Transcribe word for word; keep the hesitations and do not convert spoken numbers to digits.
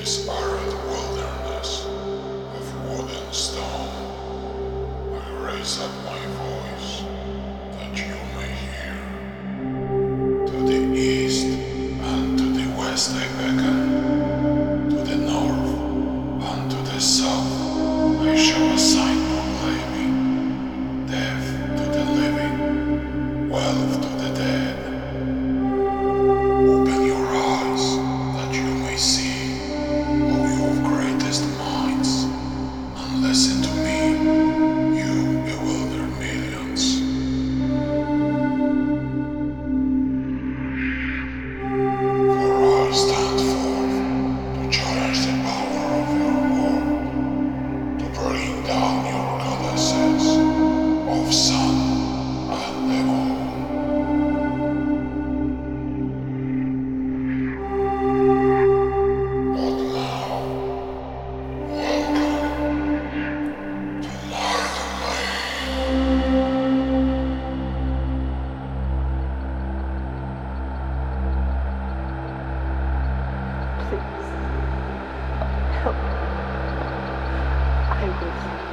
this arid wilderness of wood and stone, I raise up my voice that you may hear. To the east and to the west I beckon, to the north and to the south I show a sign proclaiming death to the living, wealth to the dead. Open your eyes that you may see, O you of greatest minds, and listen to me, you bewildered millions. For I stand forth to challenge the power of your world, to bring down your goddesses of sun and the moon. But now, welcome to my domain. Please, help. I was